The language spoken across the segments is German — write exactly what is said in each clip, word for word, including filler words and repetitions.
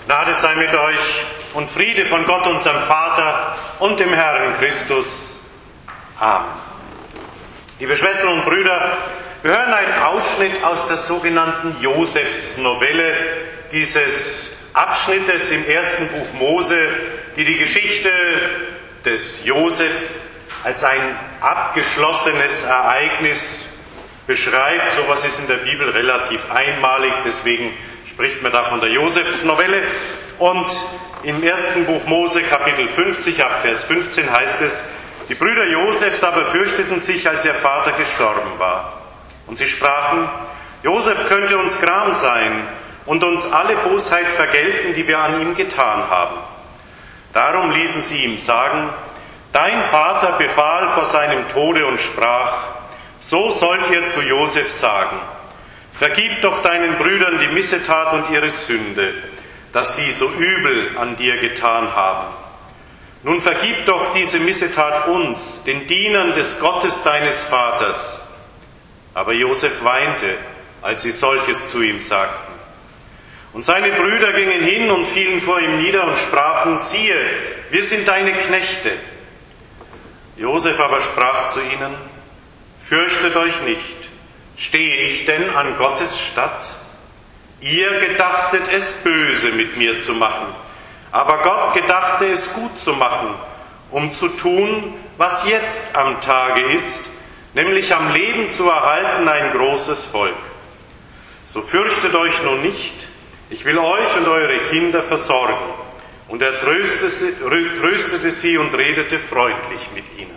Gnade sei mit euch und Friede von Gott, unserem Vater und dem Herrn Christus. Amen. Liebe Schwestern und Brüder, wir hören einen Ausschnitt aus der sogenannten Josefsnovelle, dieses Abschnittes im ersten Buch Mose, die die Geschichte des Josef als ein abgeschlossenes Ereignis beschreibt. So etwas ist in der Bibel relativ einmalig, deswegen spricht man da von der Josefsnovelle. Und im ersten Buch Mose, Kapitel fünfzig, ab Vers fünfzehn heißt es: Die Brüder Josefs aber fürchteten sich, als ihr Vater gestorben war. Und sie sprachen: Josef könnte uns Gram sein und uns alle Bosheit vergelten, die wir an ihm getan haben. Darum ließen sie ihm sagen: Dein Vater befahl vor seinem Tode und sprach: So sollt ihr zu Josef sagen: Vergib doch deinen Brüdern die Missetat und ihre Sünde, dass sie so übel an dir getan haben. Nun vergib doch diese Missetat uns, den Dienern des Gottes deines Vaters. Aber Josef weinte, als sie solches zu ihm sagten. Und seine Brüder gingen hin und fielen vor ihm nieder und sprachen: Siehe, wir sind deine Knechte. Josef aber sprach zu ihnen: Fürchtet euch nicht. Stehe ich denn an Gottes Statt? Ihr gedachtet es böse mit mir zu machen, aber Gott gedachte es gut zu machen, um zu tun, was jetzt am Tage ist, nämlich am Leben zu erhalten ein großes Volk. So fürchtet euch nun nicht, ich will euch und eure Kinder versorgen. Und er tröstete sie und redete freundlich mit ihnen.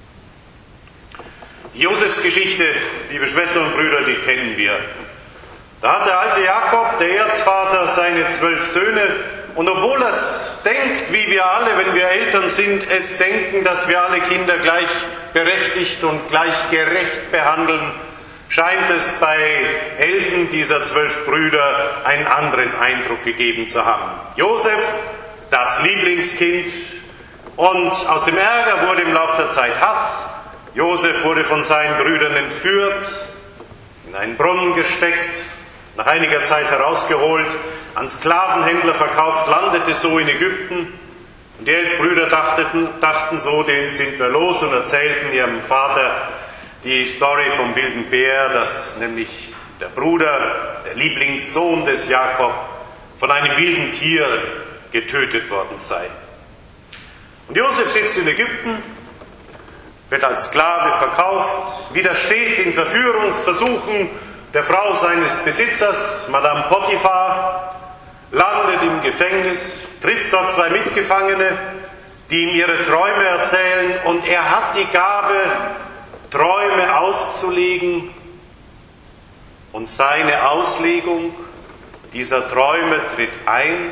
Die Josefsgeschichte, liebe Schwestern und Brüder, die kennen wir. Da hat der alte Jakob, der Erzvater, seine zwölf Söhne. Und obwohl er es denkt, wie wir alle, wenn wir Eltern sind, es denken, dass wir alle Kinder gleich berechtigt und gleich gerecht behandeln, scheint es bei elfen dieser zwölf Brüder einen anderen Eindruck gegeben zu haben. Josef, das Lieblingskind, und aus dem Ärger wurde im Laufe der Zeit Hass. Josef wurde von seinen Brüdern entführt, in einen Brunnen gesteckt, nach einiger Zeit herausgeholt, an Sklavenhändler verkauft, landete so in Ägypten. Und die elf Brüder dachten, dachten so, den sind wir los, und erzählten ihrem Vater die Story vom wilden Bär, dass nämlich der Bruder, der Lieblingssohn des Jakob, von einem wilden Tier getötet worden sei. Und Josef sitzt in Ägypten, wird als Sklave verkauft, widersteht den Verführungsversuchen der Frau seines Besitzers, Madame Potiphar, landet im Gefängnis, trifft dort zwei Mitgefangene, die ihm ihre Träume erzählen, und er hat die Gabe, Träume auszulegen, und seine Auslegung dieser Träume tritt ein.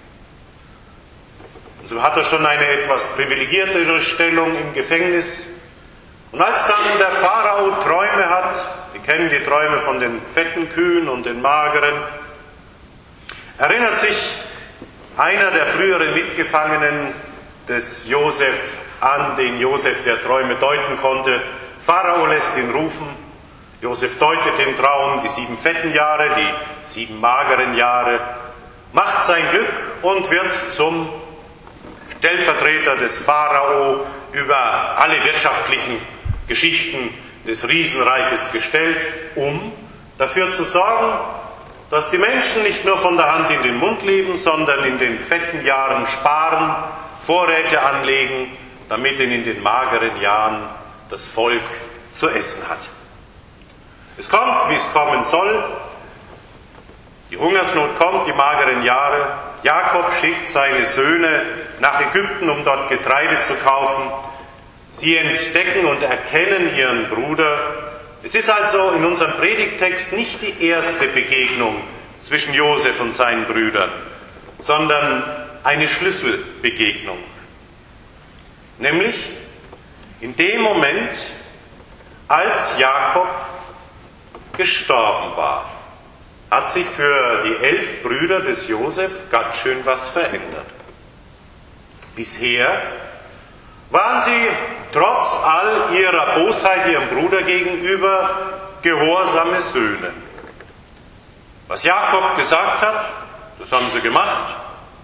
So hat er schon eine etwas privilegiertere Stellung im Gefängnis. Und als dann der Pharao Träume hat, wir kennen die Träume von den fetten Kühen und den mageren, erinnert sich einer der früheren Mitgefangenen des Josef an den Josef, der Träume deuten konnte. Pharao lässt ihn rufen. Josef deutet den Traum, die sieben fetten Jahre, die sieben mageren Jahre, macht sein Glück und wird zum Stellvertreter des Pharao über alle wirtschaftlichen Geschichten des Riesenreiches gestellt, um dafür zu sorgen, dass die Menschen nicht nur von der Hand in den Mund leben, sondern in den fetten Jahren sparen, Vorräte anlegen, damit in den mageren Jahren das Volk zu essen hat. Es kommt, wie es kommen soll. Die Hungersnot kommt, die mageren Jahre. Jakob schickt seine Söhne nach Ägypten, um dort Getreide zu kaufen. Sie entdecken und erkennen ihren Bruder. Es ist also in unserem Predigttext nicht die erste Begegnung zwischen Josef und seinen Brüdern, sondern eine Schlüsselbegegnung. Nämlich in dem Moment, als Jakob gestorben war, hat sich für die elf Brüder des Josef ganz schön was verändert. Bisher waren sie trotz all ihrer Bosheit ihrem Bruder gegenüber gehorsame Söhne. Was Jakob gesagt hat, das haben sie gemacht.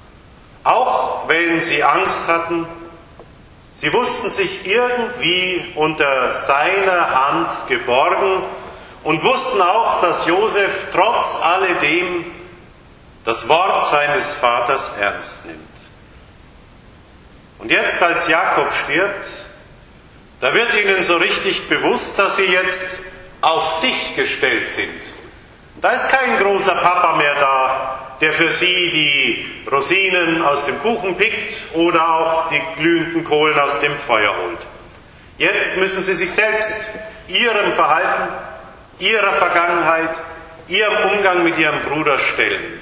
auch wenn sie Angst hatten, sie wussten sich irgendwie unter seiner Hand geborgen und wussten auch, dass Josef trotz alledem das Wort seines Vaters ernst nimmt. Und jetzt, als Jakob stirbt, da wird ihnen so richtig bewusst, dass sie jetzt auf sich gestellt sind. Da ist kein großer Papa mehr da, der für sie die Rosinen aus dem Kuchen pickt oder auch die glühenden Kohlen aus dem Feuer holt. Jetzt müssen sie sich selbst ihrem Verhalten, ihrer Vergangenheit, ihrem Umgang mit ihrem Bruder stellen.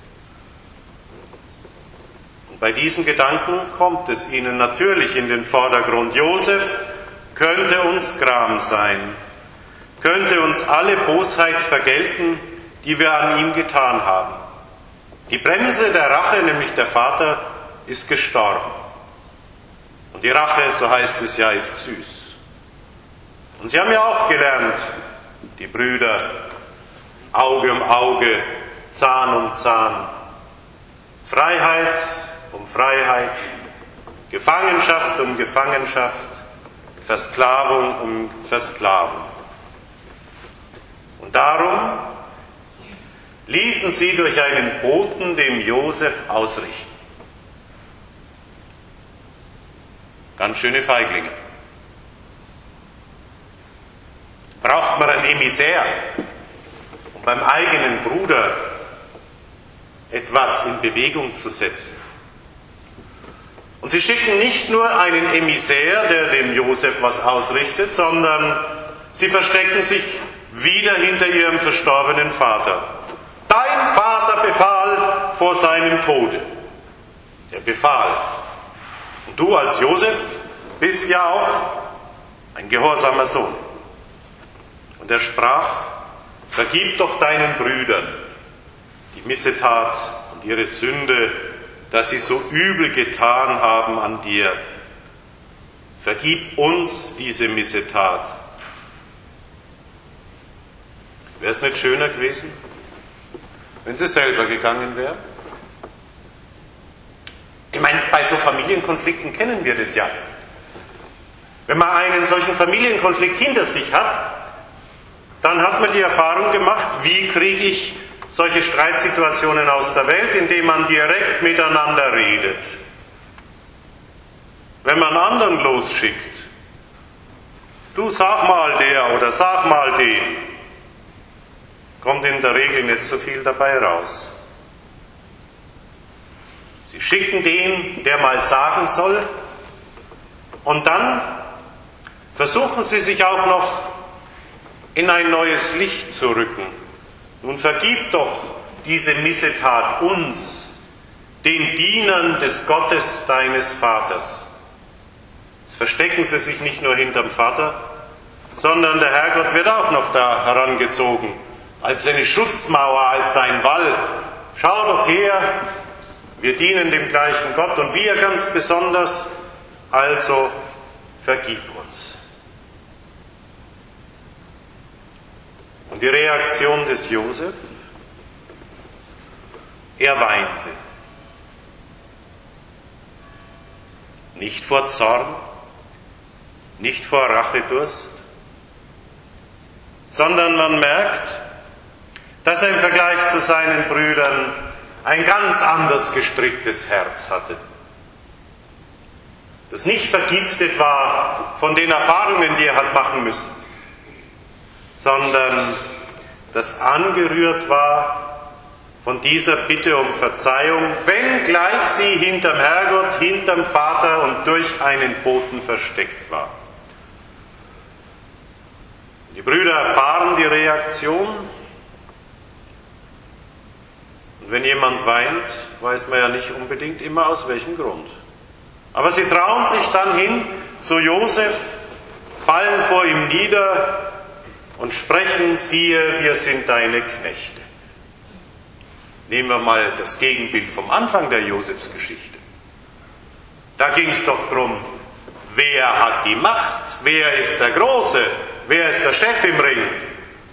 Und bei diesen Gedanken kommt es ihnen natürlich in den Vordergrund. Josef könnte uns Gram sein, könnte uns alle Bosheit vergelten, die wir an ihm getan haben. Die Bremse der Rache, nämlich der Vater, ist gestorben. Und die Rache, so heißt es ja, ist süß. Und sie haben ja auch gelernt, die Brüder, Auge um Auge, Zahn um Zahn, Freiheit um Freiheit, Gefangenschaft um Gefangenschaft, Versklavung um Versklavung. Und darum ließen sie durch einen Boten dem Josef ausrichten. Ganz schöne Feiglinge. Braucht man einen Emissär, um beim eigenen Bruder etwas in Bewegung zu setzen. Und sie schicken nicht nur einen Emissär, der dem Josef was ausrichtet, sondern sie verstecken sich wieder hinter ihrem verstorbenen Vater. Dein Vater befahl vor seinem Tode. Er befahl. Und du als Josef bist ja auch ein gehorsamer Sohn. Und er sprach, vergib doch deinen Brüdern die Missetat und ihre Sünde, dass sie so übel getan haben an dir. Vergib uns diese Missetat. Wäre es nicht schöner gewesen, wenn sie selber gegangen wären? Ich meine, bei so Familienkonflikten kennen wir das ja. Wenn man einen solchen Familienkonflikt hinter sich hat, dann hat man die Erfahrung gemacht, wie kriege ich solche Streitsituationen aus der Welt, indem man direkt miteinander redet. Wenn man anderen losschickt, du sag mal der oder sag mal den, kommt in der Regel nicht so viel dabei raus. Sie schicken den, der mal sagen soll, und dann versuchen sie sich auch noch in ein neues Licht zu rücken. Nun vergib doch diese Missetat uns, den Dienern des Gottes deines Vaters. Jetzt verstecken sie sich nicht nur hinterm Vater, sondern der Herrgott wird auch noch da herangezogen, als seine Schutzmauer, als sein Wall. Schau doch her, wir dienen dem gleichen Gott und wir ganz besonders, also vergib uns. Und die Reaktion des Josef? Er weinte. Nicht vor Zorn, nicht vor Rachedurst, sondern man merkt, dass er im Vergleich zu seinen Brüdern ein ganz anders gestricktes Herz hatte. Das nicht vergiftet war von den Erfahrungen, die er hat machen müssen, sondern das angerührt war von dieser Bitte um Verzeihung, wenngleich sie hinterm Herrgott, hinterm Vater und durch einen Boten versteckt war. Die Brüder erfahren die Reaktion. Und wenn jemand weint, weiß man ja nicht unbedingt immer aus welchem Grund. Aber sie trauen sich dann hin zu Josef, fallen vor ihm nieder und sprechen, siehe, wir sind deine Knechte. Nehmen wir mal das Gegenbild vom Anfang der Josefsgeschichte. Da ging es doch darum, wer hat die Macht, wer ist der Große, wer ist der Chef im Ring.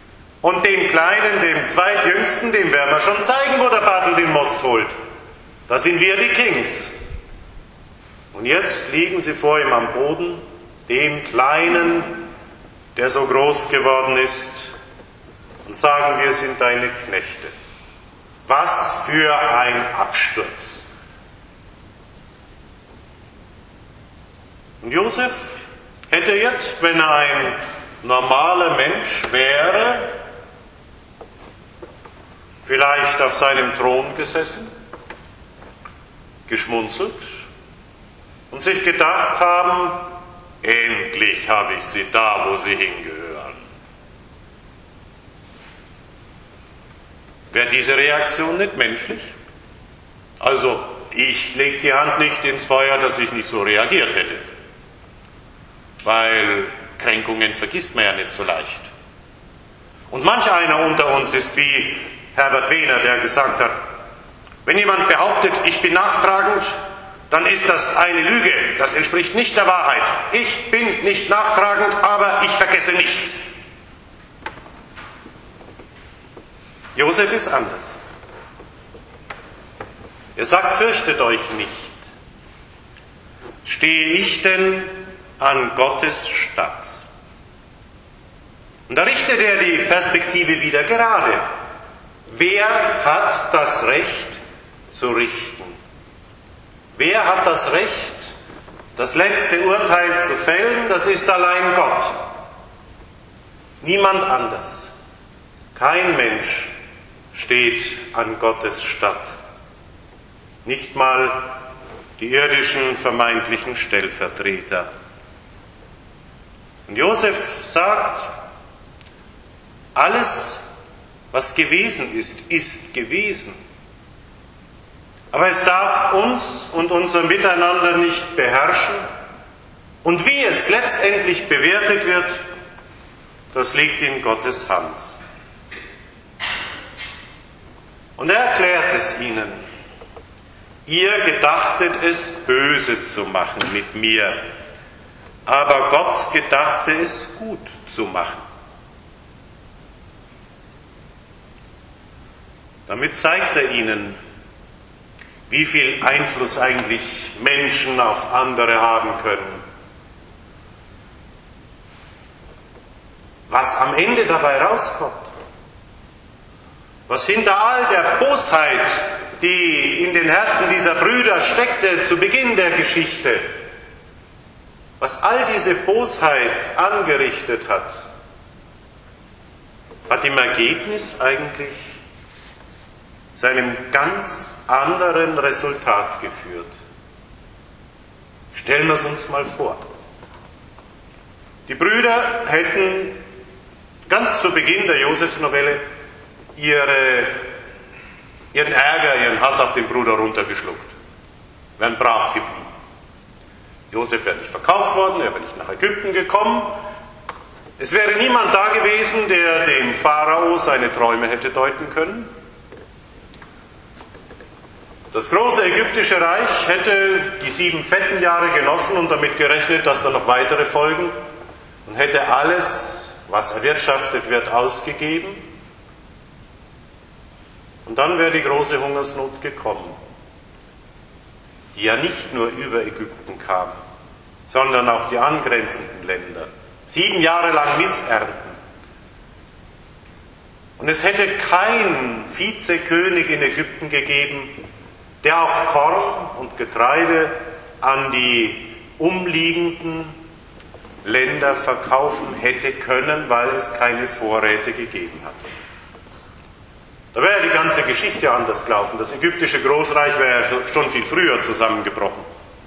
Und den Kleinen, dem Zweitjüngsten, dem werden wir schon zeigen, wo der Bartel den Most holt. Da sind wir die Kings. Und jetzt liegen sie vor ihm am Boden, dem Kleinen, der so groß geworden ist, und sagen, wir sind deine Knechte. Was für ein Absturz. Und Josef hätte jetzt, wenn er ein normaler Mensch wäre, vielleicht auf seinem Thron gesessen, geschmunzelt und sich gedacht haben, endlich habe ich sie da, wo sie hingehören. Wäre diese Reaktion nicht menschlich? Also, ich lege die Hand nicht ins Feuer, dass ich nicht so reagiert hätte. Weil Kränkungen vergisst man ja nicht so leicht. Und manch einer unter uns ist wie Herbert Wehner, der gesagt hat, wenn jemand behauptet, ich bin nachtragend, dann ist das eine Lüge. Das entspricht nicht der Wahrheit. Ich bin nicht nachtragend, aber ich vergesse nichts. Josef ist anders. Er sagt, fürchtet euch nicht. Stehe ich denn an Gottes Statt? Und da richtet er die Perspektive wieder gerade. Wer hat das Recht zu richten? Wer hat das Recht, das letzte Urteil zu fällen? Das ist allein Gott. Niemand anders. Kein Mensch steht an Gottes Statt. Nicht mal die irdischen vermeintlichen Stellvertreter. Und Josef sagt, alles, was gewesen ist, ist gewesen. Aber es darf uns und unser Miteinander nicht beherrschen. Und wie es letztendlich bewertet wird, das liegt in Gottes Hand. Und er erklärt es ihnen. Ihr gedachtet es, böse zu machen mit mir, aber Gott gedachte es, gut zu machen. Damit zeigt er ihnen, wie viel Einfluss eigentlich Menschen auf andere haben können. Was am Ende dabei rauskommt. Was hinter all der Bosheit, die in den Herzen dieser Brüder steckte zu Beginn der Geschichte, was all diese Bosheit angerichtet hat, hat im Ergebnis eigentlich zu einem ganz anderen Resultat geführt. Stellen wir es uns mal vor. Die Brüder hätten ganz zu Beginn der Josefsnovelle ihre, ihren Ärger, ihren Hass auf den Bruder runtergeschluckt, wären brav geblieben. Josef wäre nicht verkauft worden, er wäre nicht nach Ägypten gekommen. Es wäre niemand da gewesen, der dem Pharao seine Träume hätte deuten können. Das große ägyptische Reich hätte die sieben fetten Jahre genossen und damit gerechnet, dass da noch weitere folgen, und hätte alles, was erwirtschaftet wird, ausgegeben. Und dann wäre die große Hungersnot gekommen, die ja nicht nur über Ägypten kam, sondern auch die angrenzenden Länder. Sieben Jahre lang Missernten. Und es hätte keinen Vizekönig in Ägypten gegeben, der auch Korn und Getreide an die umliegenden Länder verkaufen hätte können, weil es keine Vorräte gegeben hat. Da wäre die ganze Geschichte anders gelaufen. Das ägyptische Großreich wäre schon viel früher zusammengebrochen.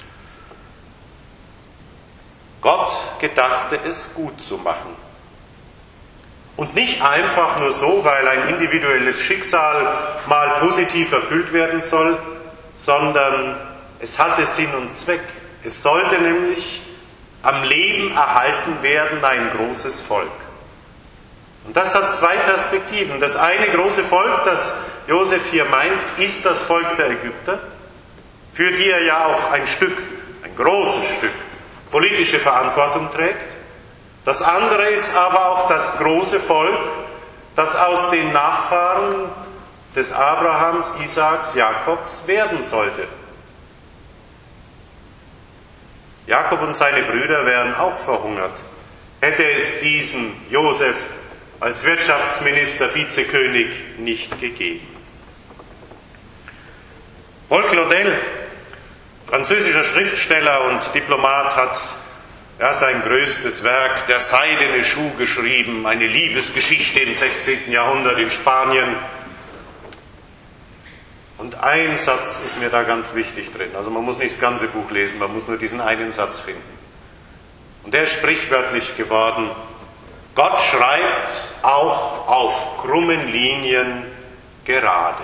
Gott gedachte es gut zu machen. Und nicht einfach nur so, weil ein individuelles Schicksal mal positiv erfüllt werden soll, sondern es hatte Sinn und Zweck. Es sollte nämlich am Leben erhalten werden ein großes Volk. Und das hat zwei Perspektiven. Das eine große Volk, das Josef hier meint, ist das Volk der Ägypter, für die er ja auch ein Stück, ein großes Stück, politische Verantwortung trägt. Das andere ist aber auch das große Volk, das aus den Nachfahren des Abrahams, Isaaks, Jakobs werden sollte. Jakob und seine Brüder wären auch verhungert, hätte es diesen Josef als Wirtschaftsminister, Vizekönig nicht gegeben. Paul Claudel, französischer Schriftsteller und Diplomat, hat ja, sein größtes Werk, Der seidene Schuh, geschrieben, eine Liebesgeschichte im sechzehnten Jahrhundert in Spanien. Und ein Satz ist mir da ganz wichtig drin. Also man muss nicht das ganze Buch lesen, man muss nur diesen einen Satz finden. Und der ist sprichwörtlich geworden: Gott schreibt auch auf krummen Linien gerade.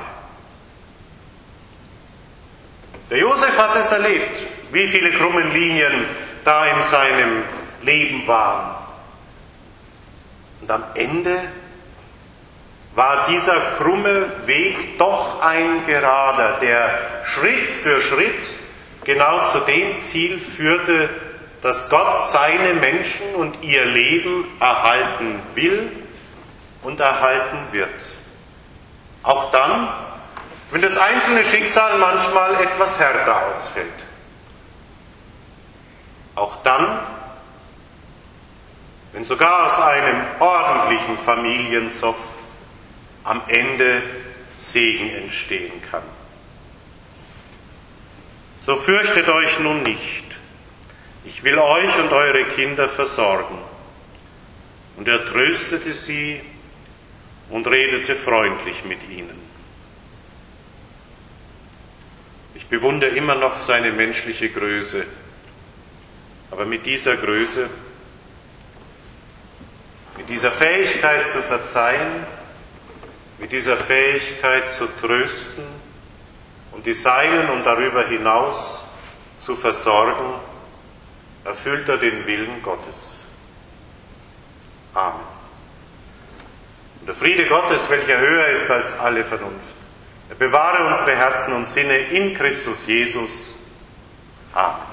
Der Josef hat es erlebt, wie viele krummen Linien da in seinem Leben waren. Und am Ende war dieser krumme Weg doch ein gerader, der Schritt für Schritt genau zu dem Ziel führte, dass Gott seine Menschen und ihr Leben erhalten will und erhalten wird. Auch dann, wenn das einzelne Schicksal manchmal etwas härter ausfällt. Auch dann, wenn sogar aus einem ordentlichen Familienzoff am Ende Segen entstehen kann. So fürchtet euch nun nicht. Ich will euch und eure Kinder versorgen. Und er tröstete sie und redete freundlich mit ihnen. Ich bewundere immer noch seine menschliche Größe. Aber mit dieser Größe, mit dieser Fähigkeit zu verzeihen, mit dieser Fähigkeit zu trösten und die Seinen und darüber hinaus zu versorgen, erfüllt er den Willen Gottes. Amen. Und der Friede Gottes, welcher höher ist als alle Vernunft, er bewahre unsere Herzen und Sinne in Christus Jesus. Amen.